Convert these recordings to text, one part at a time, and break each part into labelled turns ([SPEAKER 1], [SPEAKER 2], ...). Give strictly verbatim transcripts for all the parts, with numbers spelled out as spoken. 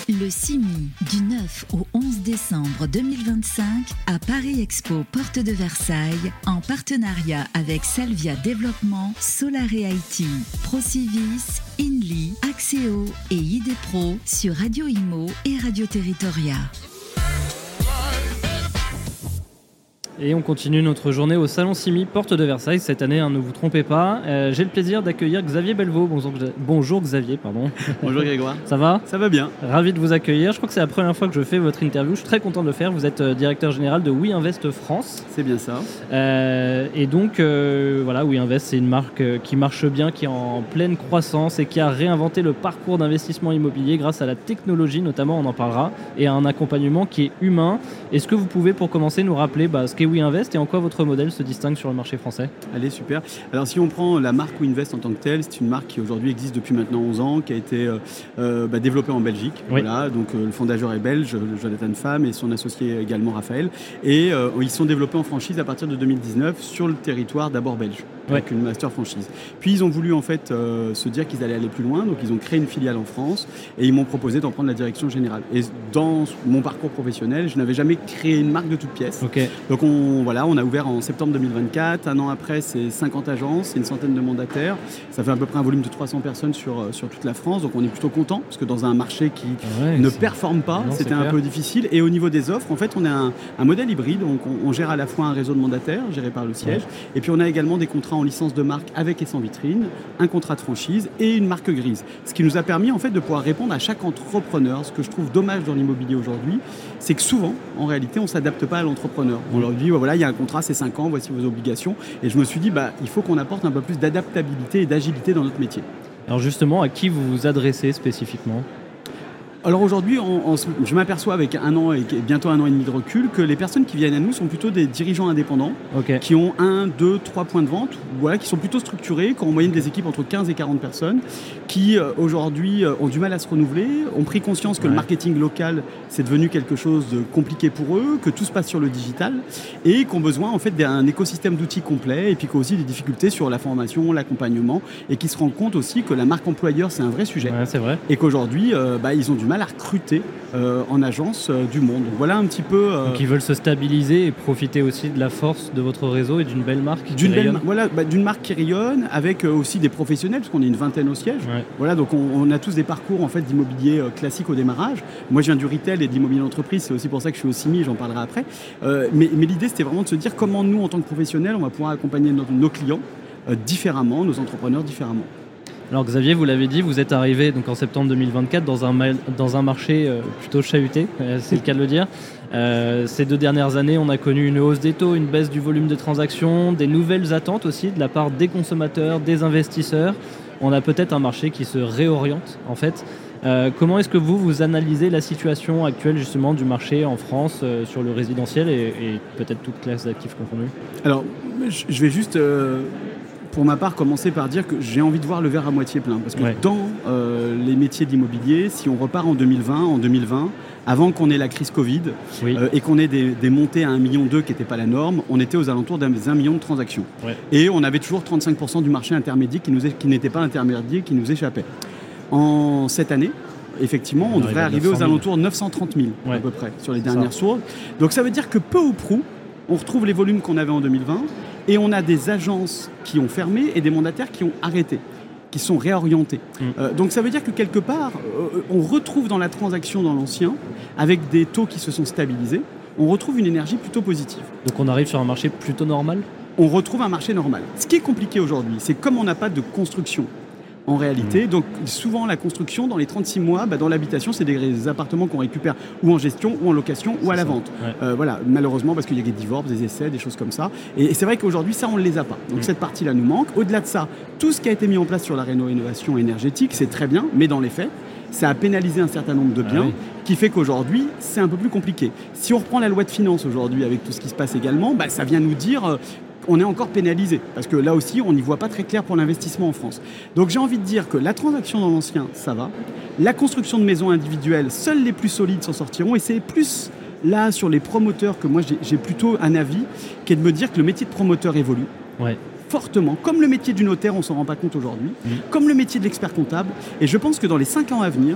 [SPEAKER 1] Le C I M I, du neuf au onze décembre deux mille vingt-cinq, à Paris Expo, porte de Versailles, en partenariat avec Salvia Développement, Solare I T, Procivis, Inly, Axéo et I D Pro sur Radio Imo et Radio Territoria.
[SPEAKER 2] Et on continue notre journée au Salon C I M I, porte de Versailles. Cette année, hein, ne vous trompez pas. Euh, j'ai le plaisir d'accueillir Xavier Bellevaux. Bonjour, Bonjour Xavier, pardon.
[SPEAKER 3] Bonjour Grégoire.
[SPEAKER 2] Ça va ?
[SPEAKER 3] Ça va bien.
[SPEAKER 2] Ravi de vous accueillir. Je crois que c'est la première fois que je fais votre interview. Je suis très content de le faire. Vous êtes euh, directeur général de WeInvest France.
[SPEAKER 3] C'est bien ça.
[SPEAKER 2] Euh, et donc, euh, voilà, WeInvest, c'est une marque euh, qui marche bien, qui est en pleine croissance et qui a réinventé le parcours d'investissement immobilier grâce à la technologie, notamment, on en parlera, et à un accompagnement qui est humain. Est-ce que vous pouvez, pour commencer, nous rappeler bah, ce qu'est WeInvest et en quoi votre modèle se distingue sur le marché français ?
[SPEAKER 3] Allez, super. Alors si on prend la marque WeInvest en tant que telle, c'est une marque qui aujourd'hui existe depuis maintenant onze ans, qui a été euh, euh, bah, développée en Belgique. Oui. Voilà, donc euh, le fondateur est belge, Jonathan Pham, et son associé également Raphaël. Et euh, ils sont développés en franchise à partir de deux mille dix-neuf sur le territoire d'abord belge, oui, avec une master franchise. Puis ils ont voulu en fait euh, se dire qu'ils allaient aller plus loin, donc ils ont créé une filiale en France et ils m'ont proposé d'en prendre la direction générale. Et dans mon parcours professionnel, je n'avais jamais créé une marque de toutes pièces. Okay. Donc on voilà. On a ouvert en septembre deux mille vingt-quatre. Un an après, c'est cinquante agences, c'est une centaine de mandataires. Ça fait à peu près un volume de trois cents personnes sur, sur toute la France. Donc on est plutôt content parce que dans un marché qui ouais, ne performe pas, non, c'était un clair. peu difficile. Et au niveau des offres, en fait, on a un, un modèle hybride. Donc on, on gère à la fois un réseau de mandataires géré par le siège. Ouais. Et puis on a également des contrats en licence de marque avec et sans vitrine, un contrat de franchise et une marque grise. Ce qui nous a permis en fait de pouvoir répondre à chaque entrepreneur. Ce que je trouve dommage dans l'immobilier aujourd'hui, c'est que souvent, en réalité, on ne s'adapte pas à l'entrepreneur. On leur dit, voilà, il y a un contrat, c'est cinq ans, voici vos obligations. Et je me suis dit, bah, il faut qu'on apporte un peu plus d'adaptabilité et d'agilité dans notre métier.
[SPEAKER 2] Alors justement, à qui vous vous adressez spécifiquement ?
[SPEAKER 3] Alors aujourd'hui, on, on, je m'aperçois avec un an et bientôt un an et demi de recul que les personnes qui viennent à nous sont plutôt des dirigeants indépendants, okay, qui ont un, deux, trois points de vente, voilà, qui sont plutôt structurés, qui ont en moyenne des équipes entre quinze et quarante personnes, qui euh, aujourd'hui euh, ont du mal à se renouveler, ont pris conscience que ouais. le marketing local c'est devenu quelque chose de compliqué pour eux, que tout se passe sur le digital et qui ont besoin en fait d'un écosystème d'outils complet et puis qui ont aussi des difficultés sur la formation, l'accompagnement et qui se rendent compte aussi que la marque employeur c'est un vrai sujet
[SPEAKER 2] ouais, c'est vrai.
[SPEAKER 3] Et qu'aujourd'hui euh, bah, ils ont du mal à recruter euh, en agence euh, du monde. Donc voilà un petit peu... Euh...
[SPEAKER 2] Donc ils veulent se stabiliser et profiter aussi de la force de votre réseau et d'une belle marque qui
[SPEAKER 3] d'une
[SPEAKER 2] rayonne.
[SPEAKER 3] Belle, voilà, bah, d'une marque qui rayonne avec euh, aussi des professionnels, parce qu'on est une vingtaine au siège. Ouais. Voilà, donc on, on a tous des parcours en fait, d'immobilier euh, classique au démarrage. Moi je viens du retail et de l'immobilier d'entreprise, c'est aussi pour ça que je suis au C I M I, j'en parlerai après. Euh, mais, mais l'idée c'était vraiment de se dire comment nous en tant que professionnels on va pouvoir accompagner nos, nos clients euh, différemment, nos entrepreneurs différemment.
[SPEAKER 2] Alors Xavier, vous l'avez dit, vous êtes arrivé donc en septembre deux mille vingt-quatre dans un, dans un marché euh, plutôt chahuté, euh, c'est le cas de le dire. Euh, ces deux dernières années, on a connu une hausse des taux, une baisse du volume de transactions, des nouvelles attentes aussi de la part des consommateurs, des investisseurs. On a peut-être un marché qui se réoriente en fait. Euh, comment est-ce que vous, vous analysez la situation actuelle justement du marché en France euh, sur le résidentiel et, et peut-être toute classe d'actifs confondus ?
[SPEAKER 3] Alors, je vais juste... Euh... pour ma part, commencer par dire que j'ai envie de voir le verre à moitié plein. Parce que ouais. dans euh, les métiers d'immobilier, si on repart en deux mille vingt, en deux mille vingt, avant qu'on ait la crise Covid oui. euh, et qu'on ait des, des montées à un virgule deux million qui n'étaient pas la norme, on était aux alentours d'un un million de transactions. Ouais. Et on avait toujours trente-cinq pour cent du marché intermédiaire qui, nous est, qui n'était pas intermédiaire, qui nous échappait. En cette année, effectivement, on, on devrait arriver aux alentours de neuf cent trente mille ouais. à peu près sur les dernières sources. Donc ça veut dire que peu ou prou, on retrouve les volumes qu'on avait en deux mille vingt et on a des agences qui ont fermé et des mandataires qui ont arrêté, qui sont réorientés. Mmh. Euh, donc ça veut dire que quelque part, euh, on retrouve dans la transaction dans l'ancien, avec des taux qui se sont stabilisés, on retrouve une énergie plutôt positive.
[SPEAKER 2] Donc on arrive sur un marché plutôt normal ?
[SPEAKER 3] On retrouve un marché normal. Ce qui est compliqué aujourd'hui, c'est comme on n'a pas de construction, en réalité. Mmh. Donc souvent la construction dans les trente-six mois, bah, dans l'habitation, c'est des, des appartements qu'on récupère ou en gestion, ou en location, ou c'est à la ça. vente. Ouais. Euh, voilà, malheureusement parce qu'il y a des divorces, des essais, des choses comme ça. Et, et c'est vrai qu'aujourd'hui, ça, on ne les a pas. Donc mmh. cette partie-là nous manque. Au-delà de ça, tout ce qui a été mis en place sur la rénovation énergétique, c'est très bien, mais dans les faits, ça a pénalisé un certain nombre de biens, ah oui. qui fait qu'aujourd'hui, c'est un peu plus compliqué. Si on reprend la loi de finances aujourd'hui avec tout ce qui se passe également, bah, ça vient nous dire... Euh, on est encore pénalisé, parce que là aussi, on n'y voit pas très clair pour l'investissement en France. Donc j'ai envie de dire que la transaction dans l'ancien, ça va. La construction de maisons individuelles, seuls les plus solides s'en sortiront, et c'est plus là, sur les promoteurs, que moi j'ai, j'ai plutôt un avis, qui est de me dire que le métier de promoteur évolue. Ouais. Fortement, comme le métier du notaire, on ne s'en rend pas compte aujourd'hui, mmh. comme le métier de l'expert comptable. Et je pense que dans les cinq ans à venir,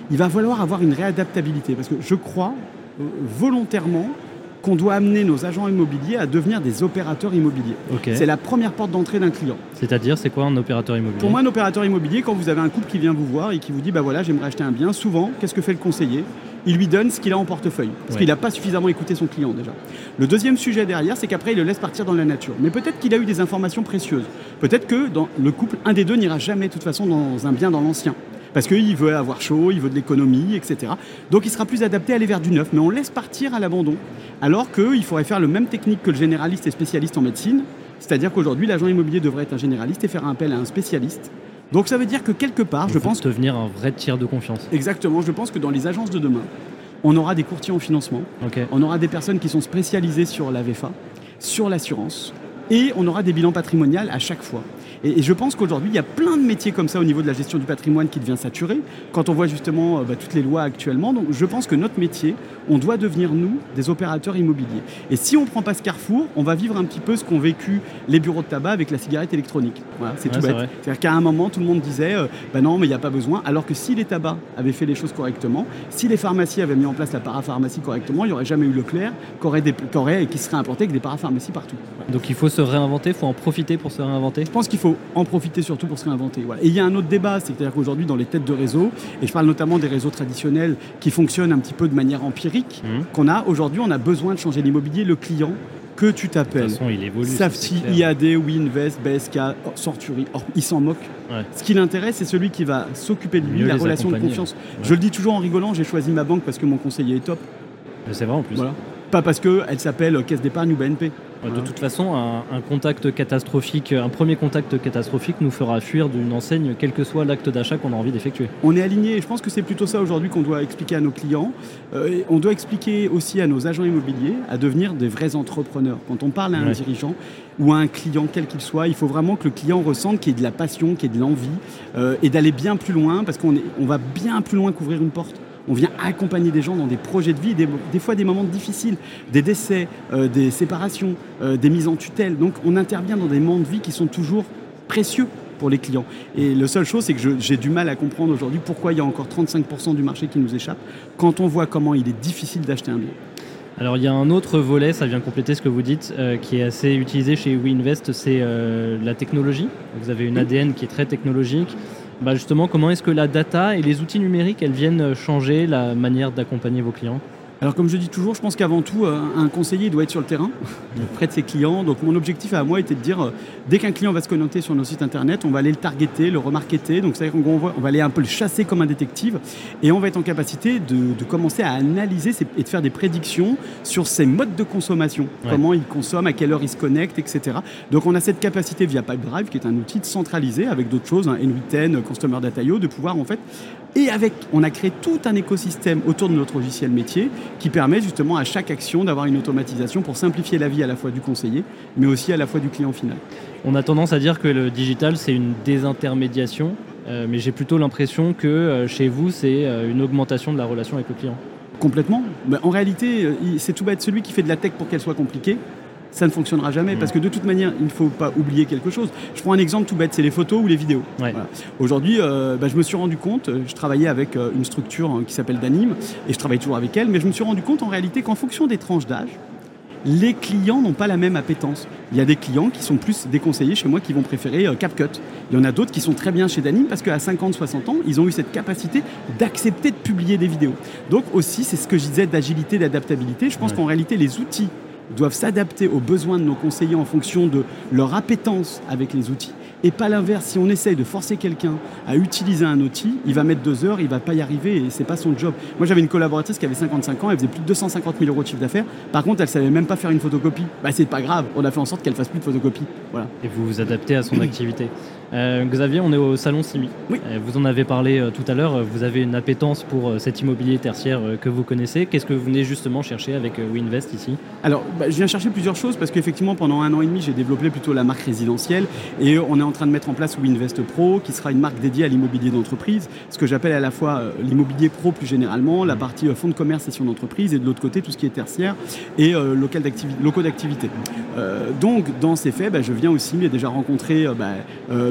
[SPEAKER 3] il va falloir avoir une réadaptabilité. Parce que je crois euh, volontairement qu'on doit amener nos agents immobiliers à devenir des opérateurs immobiliers.
[SPEAKER 2] Okay.
[SPEAKER 3] C'est la première porte d'entrée d'un client.
[SPEAKER 2] C'est-à-dire, c'est quoi un opérateur immobilier ?
[SPEAKER 3] Pour moi, un opérateur immobilier, quand vous avez un couple qui vient vous voir et qui vous dit bah voilà, j'aimerais acheter un bien, souvent, qu'est-ce que fait le conseiller ? Il lui donne ce qu'il a en portefeuille, parce ouais. qu'il n'a pas suffisamment écouté son client déjà. Le deuxième sujet derrière, c'est qu'après, il le laisse partir dans la nature. Mais peut-être qu'il a eu des informations précieuses. Peut-être que dans le couple, un des deux n'ira jamais, de toute façon, dans un bien dans l'ancien. Parce qu'il veut avoir chaud, il veut de l'économie, et cetera. Donc il sera plus adapté à aller vers du neuf, mais on laisse partir à l'abandon. Alors qu'il faudrait faire le même technique que le généraliste et spécialiste en médecine, c'est-à-dire qu'aujourd'hui l'agent immobilier devrait être un généraliste et faire appel à un spécialiste. Donc ça veut dire que quelque part,
[SPEAKER 2] il
[SPEAKER 3] je
[SPEAKER 2] faut
[SPEAKER 3] pense...
[SPEAKER 2] devenir un vrai tiers de confiance.
[SPEAKER 3] Exactement, je pense que dans les agences de demain, on aura des courtiers en financement,
[SPEAKER 2] okay.
[SPEAKER 3] on aura des personnes qui sont spécialisées sur la V F A, sur l'assurance, et on aura des bilans patrimoniaux à chaque fois. Et, et je pense qu'aujourd'hui, il y a plein de métiers comme ça au niveau de la gestion du patrimoine qui devient saturé, quand on voit justement euh, bah, toutes les lois actuellement. Donc je pense que notre métier, on doit devenir, nous, des opérateurs immobiliers. Et si on ne prend pas ce carrefour, on va vivre un petit peu ce qu'ont vécu les bureaux de tabac avec la cigarette électronique. Voilà, c'est
[SPEAKER 2] ouais,
[SPEAKER 3] tout
[SPEAKER 2] c'est
[SPEAKER 3] bête. C'est-à-dire qu'à un moment, tout le monde disait euh, bah non, mais il n'y a pas besoin. Alors que si les tabacs avaient fait les choses correctement, si les pharmacies avaient mis en place la parapharmacie correctement, il n'y aurait jamais eu Leclerc qu'aurait des, qu'aurait, qui serait implanté avec des parapharmacies partout. Voilà.
[SPEAKER 2] Donc il faut se réinventer, il faut en profiter pour se réinventer.
[SPEAKER 3] Je pense qu'il faut en profiter surtout pour se réinventer. Voilà. Et il y a un autre débat, c'est-à-dire qu'aujourd'hui, dans les têtes de réseau, et je parle notamment des réseaux traditionnels qui fonctionnent un petit peu de manière empirique, mmh. qu'on a aujourd'hui, on a besoin de changer l'immobilier, le client que tu t'appelles.
[SPEAKER 2] De toute façon, il évolue.
[SPEAKER 3] Safety, I A D, WeInvest, B S K, Sorturi, or, il s'en moque. Ouais. Ce qui l'intéresse, c'est celui qui va s'occuper de lui, Mieux la relation de confiance. Ouais. Je le dis toujours en rigolant, j'ai choisi ma banque parce que mon conseiller est top.
[SPEAKER 2] C'est vrai en plus.
[SPEAKER 3] Voilà. Pas parce qu'elle s'appelle Caisse d'épargne ou B N P.
[SPEAKER 2] De voilà. toute façon, un, un contact catastrophique, un premier contact catastrophique nous fera fuir d'une enseigne, quel que soit l'acte d'achat qu'on a envie d'effectuer.
[SPEAKER 3] On est aligné, et je pense que c'est plutôt ça aujourd'hui qu'on doit expliquer à nos clients. Euh, et on doit expliquer aussi à nos agents immobiliers à devenir des vrais entrepreneurs. Quand on parle à un ouais. dirigeant ou à un client, quel qu'il soit, il faut vraiment que le client ressente qu'il y ait de la passion, qu'il y ait de l'envie, euh, et d'aller bien plus loin, parce qu'on est, on va bien plus loin qu'ouvrir une porte. On vient accompagner des gens dans des projets de vie, des, des fois des moments difficiles, des décès, euh, des séparations, euh, des mises en tutelle. Donc on intervient dans des moments de vie qui sont toujours précieux pour les clients. Et la seule chose, c'est que je, j'ai du mal à comprendre aujourd'hui pourquoi il y a encore trente-cinq pour cent du marché qui nous échappe quand on voit comment il est difficile d'acheter un bien.
[SPEAKER 2] Alors il y a un autre volet, ça vient compléter ce que vous dites, euh, qui est assez utilisé chez WeInvest, c'est euh, la technologie. Vous avez une A D N qui est très technologique. Bah justement, comment est-ce que la data et les outils numériques, elles viennent changer la manière d'accompagner vos clients ?
[SPEAKER 3] Alors comme je dis toujours, je pense qu'avant tout, un conseiller doit être sur le terrain, près de ses clients. Donc mon objectif à moi était de dire, dès qu'un client va se connecter sur nos sites internet, on va aller le targeter, le remarketer. Donc c'est-à-dire qu'on va, on va aller un peu le chasser comme un détective. Et on va être en capacité de, de commencer à analyser et de faire des prédictions sur ses modes de consommation. Ouais. Comment il consomme, à quelle heure il se connecte, et cetera. Donc on a cette capacité via Pipedrive, qui est un outil centralisé avec d'autres choses, hein, N huit dix, Customer Data I O, de pouvoir en fait... Et avec, on a créé tout un écosystème autour de notre logiciel métier qui permet justement à chaque action d'avoir une automatisation pour simplifier la vie à la fois du conseiller, mais aussi à la fois du client final.
[SPEAKER 2] On a tendance à dire que le digital, c'est une désintermédiation, euh, mais j'ai plutôt l'impression que euh, chez vous, c'est euh, une augmentation de la relation avec le client. Complètement.
[SPEAKER 3] Mais en réalité, c'est tout bête. Celui qui fait de la tech pour qu'elle soit compliquée, ça ne fonctionnera jamais, mmh. parce que de toute manière, il ne faut pas oublier quelque chose. Je prends un exemple tout bête, c'est les photos ou les vidéos. Ouais. Voilà. Aujourd'hui, euh, bah, je me suis rendu compte, je travaillais avec euh, une structure hein, qui s'appelle Danim, et je travaille toujours avec elle, mais je me suis rendu compte en réalité qu'en fonction des tranches d'âge, les clients n'ont pas la même appétence. Il y a des clients qui sont plus déconseillés chez moi, qui vont préférer euh, CapCut. Il y en a d'autres qui sont très bien chez Danim, parce qu'à cinquante soixante ans, ils ont eu cette capacité d'accepter de publier des vidéos. Donc aussi, c'est ce que je disais d'agilité, d'adaptabilité. Je pense ouais. qu'en réalité, les outils doivent s'adapter aux besoins de nos conseillers en fonction de leur appétence avec les outils. Et pas l'inverse. Si on essaye de forcer quelqu'un à utiliser un outil, il va mettre deux heures, il va pas y arriver et c'est pas son job. Moi, j'avais une collaboratrice qui avait cinquante-cinq ans, elle faisait plus de deux cent cinquante mille euros de chiffre d'affaires. Par contre, elle savait même pas faire une photocopie. Bah, c'est pas grave. On a fait en sorte qu'elle fasse plus de photocopie. Voilà.
[SPEAKER 2] Et vous vous adaptez à son activité. Euh, Xavier, on est au salon Simi.
[SPEAKER 3] Oui.
[SPEAKER 2] Euh, vous en avez parlé euh, tout à l'heure. Vous avez une appétence pour euh, cet immobilier tertiaire euh, que vous connaissez. Qu'est-ce que vous venez justement chercher avec euh, WeInvest ici ?
[SPEAKER 3] Alors, bah, je viens chercher plusieurs choses parce qu'effectivement, pendant un an et demi, j'ai développé plutôt la marque résidentielle et on est en train de mettre en place WeInvest Pro, qui sera une marque dédiée à l'immobilier d'entreprise, ce que j'appelle à la fois euh, l'immobilier pro plus généralement, la partie euh, fonds de commerce et session d'entreprise, et de l'autre côté tout ce qui est tertiaire et euh, local d'activi- locaux d'activité. Euh, donc, dans ces faits, bah, je viens aussi, mais déjà rencontrer euh, bah, euh,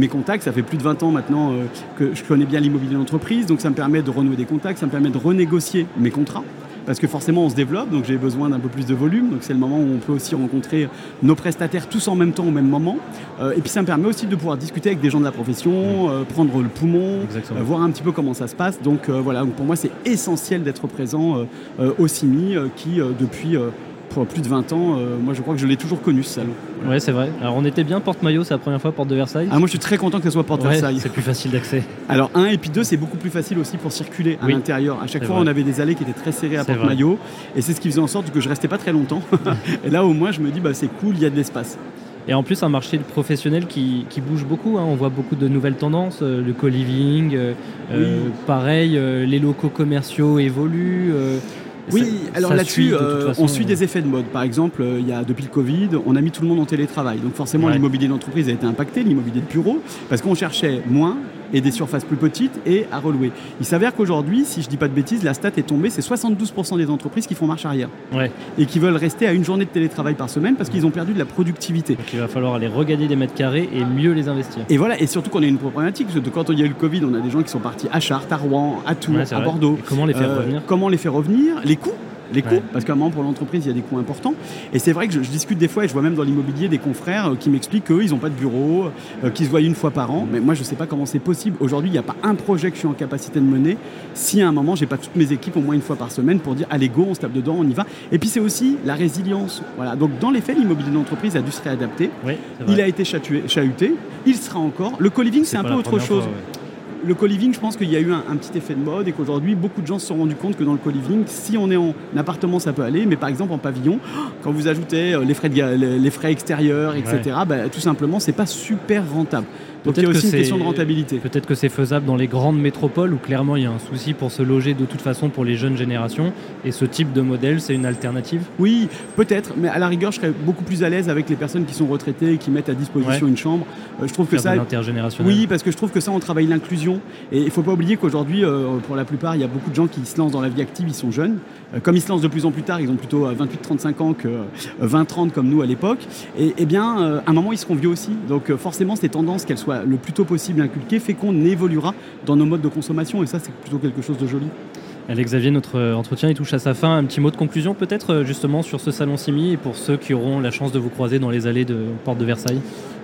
[SPEAKER 3] mes contacts, ça fait plus de vingt ans maintenant euh, que je connais bien l'immobilier d'entreprise, donc ça me permet de renouer des contacts, ça me permet de renégocier mes contrats. Parce que forcément on se développe, donc j'ai besoin d'un peu plus de volume, donc c'est le moment où on peut aussi rencontrer nos prestataires tous en même temps au même moment, euh, et puis ça me permet aussi de pouvoir discuter avec des gens de la profession, euh, prendre le poumon, euh, voir un petit peu comment ça se passe, donc euh, voilà, donc pour moi c'est essentiel d'être présent euh, euh, au C I M I euh, qui euh, depuis euh, pour plus de vingt ans, euh, moi je crois que je l'ai toujours connu ce salon.
[SPEAKER 2] Ouais, c'est vrai. Alors on était bien porte-maillot, c'est la première fois porte de Versailles.
[SPEAKER 3] Ah, moi je suis très content que ce soit porte
[SPEAKER 2] ouais,
[SPEAKER 3] Versailles.
[SPEAKER 2] C'est plus facile d'accès.
[SPEAKER 3] Alors un et puis deux, c'est beaucoup plus facile aussi pour circuler à oui. l'intérieur. À chaque c'est fois vrai. On avait des allées qui étaient très serrées à porte-maillot et c'est ce qui faisait en sorte que je restais pas très longtemps. Et là au moins je me dis bah c'est cool, il y a de l'espace.
[SPEAKER 2] Et en plus un marché professionnel qui, qui bouge beaucoup, hein. On voit beaucoup de nouvelles tendances, euh, le co-living, euh, oui. euh, pareil, euh, les locaux commerciaux évoluent. Euh,
[SPEAKER 3] Oui,
[SPEAKER 2] ça,
[SPEAKER 3] alors
[SPEAKER 2] ça
[SPEAKER 3] là-dessus,
[SPEAKER 2] suit,
[SPEAKER 3] euh,
[SPEAKER 2] façon,
[SPEAKER 3] on suit des effets de mode. Par exemple, euh, il y a, depuis le Covid, on a mis tout le monde en télétravail. Donc forcément, ouais. l'immobilier d'entreprise a été impacté, l'immobilier de bureau, parce qu'on cherchait moins et des surfaces plus petites et à relouer. Il s'avère qu'aujourd'hui, si je ne dis pas de bêtises, la stat est tombée, c'est soixante-douze pour cent des entreprises qui font marche arrière.
[SPEAKER 2] Ouais.
[SPEAKER 3] Et qui veulent rester à une journée de télétravail par semaine parce qu'ils ont perdu de la productivité.
[SPEAKER 2] Donc il va falloir aller regagner des mètres carrés et mieux les investir.
[SPEAKER 3] Et voilà, et surtout qu'on a une problématique, parce que quand il y a eu le Covid, on a des gens qui sont partis à Chartres, à Rouen, à Tours, ouais, à vrai. Bordeaux.
[SPEAKER 2] Et comment les faire
[SPEAKER 3] euh,
[SPEAKER 2] revenir
[SPEAKER 3] Comment les faire revenir Les coûts Les coûts,
[SPEAKER 2] ouais.
[SPEAKER 3] parce qu'à un moment pour l'entreprise il y a des coûts importants et c'est vrai que je, je discute des fois et je vois même dans l'immobilier des confrères euh, qui m'expliquent qu'eux ils n'ont pas de bureau, euh, qu'ils se voient une fois par an, mais moi je ne sais pas comment c'est possible. Aujourd'hui il n'y a pas un projet que je suis en capacité de mener si à un moment j'ai pas toutes mes équipes au moins une fois par semaine pour dire allez go on se tape dedans, on y va. Et puis c'est aussi la résilience. Voilà. Donc dans les faits l'immobilier d'entreprise a dû se réadapter,
[SPEAKER 2] oui,
[SPEAKER 3] il a été chatué, chahuté, il sera encore. Le co-living c'est, c'est un peu autre chose. Fois, ouais. Le co-living, je pense qu'il y a eu un, un petit effet de mode et qu'aujourd'hui, beaucoup de gens se sont rendus compte que dans le co-living, si on est en appartement, ça peut aller, mais par exemple en pavillon, quand vous ajoutez les frais, de, les frais extérieurs, et cetera, ouais. bah, tout simplement, c'est pas super rentable. Donc peut-être il y a aussi une question de rentabilité.
[SPEAKER 2] Peut-être que c'est faisable dans les grandes métropoles où clairement il y a un souci pour se loger de toute façon pour les jeunes générations et ce type de modèle c'est une alternative.
[SPEAKER 3] Oui, peut-être, mais à la rigueur je serais beaucoup plus à l'aise avec les personnes qui sont retraitées et qui mettent à disposition ouais. une chambre. Euh, je trouve Faire que ça
[SPEAKER 2] intergénérationnel.
[SPEAKER 3] Oui, parce que je trouve que ça on travaille l'inclusion et il ne faut pas oublier qu'aujourd'hui euh, pour la plupart il y a beaucoup de gens qui se lancent dans la vie active, ils sont jeunes. Euh, comme ils se lancent de plus en plus tard, ils ont plutôt vingt-huit trente-cinq ans que euh, vingt trente comme nous à l'époque. Et, et bien euh, à un moment ils seront vieux aussi. Donc euh, forcément ces tendances qu'elles soient le plus tôt possible inculqué fait qu'on évoluera dans nos modes de consommation et ça c'est plutôt quelque chose de joli.
[SPEAKER 2] Alex-Xavier, notre entretien il touche à sa fin. Un petit mot de conclusion peut-être justement sur ce salon C I M I et pour ceux qui auront la chance de vous croiser dans les allées de Porte de Versailles.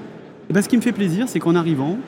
[SPEAKER 3] Et ben, ce qui me fait plaisir c'est qu'en arrivant,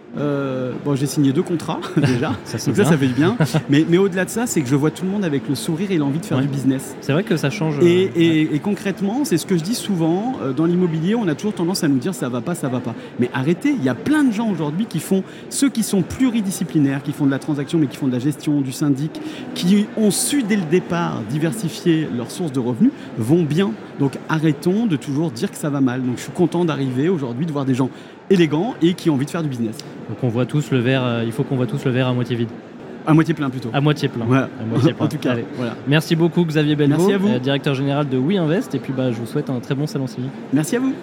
[SPEAKER 3] Euh, bon, j'ai signé deux contrats déjà,
[SPEAKER 2] ça,
[SPEAKER 3] donc ça, ça fait du bien. mais, mais au-delà de ça, c'est que je vois tout le monde avec le sourire et l'envie de faire
[SPEAKER 2] ouais.
[SPEAKER 3] du business.
[SPEAKER 2] C'est vrai que ça change.
[SPEAKER 3] Et,
[SPEAKER 2] euh,
[SPEAKER 3] et,
[SPEAKER 2] ouais.
[SPEAKER 3] et concrètement, c'est ce que je dis souvent, euh, dans l'immobilier, on a toujours tendance à nous dire ça va pas, ça va pas. Mais arrêtez, il y a plein de gens aujourd'hui qui font, ceux qui sont pluridisciplinaires, qui font de la transaction, mais qui font de la gestion, du syndic, qui ont su dès le départ diversifier leurs sources de revenus, vont bien. Donc arrêtons de toujours dire que ça va mal. Donc je suis content d'arriver aujourd'hui, de voir des gens élégants et qui ont envie de faire du business.
[SPEAKER 2] Donc on voit tous le verre, euh, il faut qu'on voit tous le verre à moitié vide.
[SPEAKER 3] À moitié plein plutôt.
[SPEAKER 2] À moitié plein.
[SPEAKER 3] Ouais.
[SPEAKER 2] À moitié plein.
[SPEAKER 3] En tout cas, voilà.
[SPEAKER 2] Merci beaucoup Xavier Belvaux,
[SPEAKER 3] Merci à vous.
[SPEAKER 2] Euh, directeur général de WeInvest et puis bah, je vous souhaite un très bon salon C I M I.
[SPEAKER 3] Merci à vous.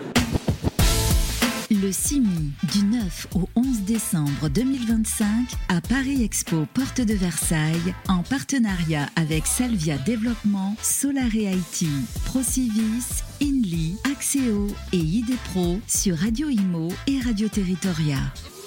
[SPEAKER 1] Le C I M I du neuf au onze décembre deux mille vingt-cinq à Paris Expo Porte de Versailles en partenariat avec Salvia Développement, Solare I T, Procivis, Inly, Axéo et I D Pro sur Radio Imo et Radio Territoria.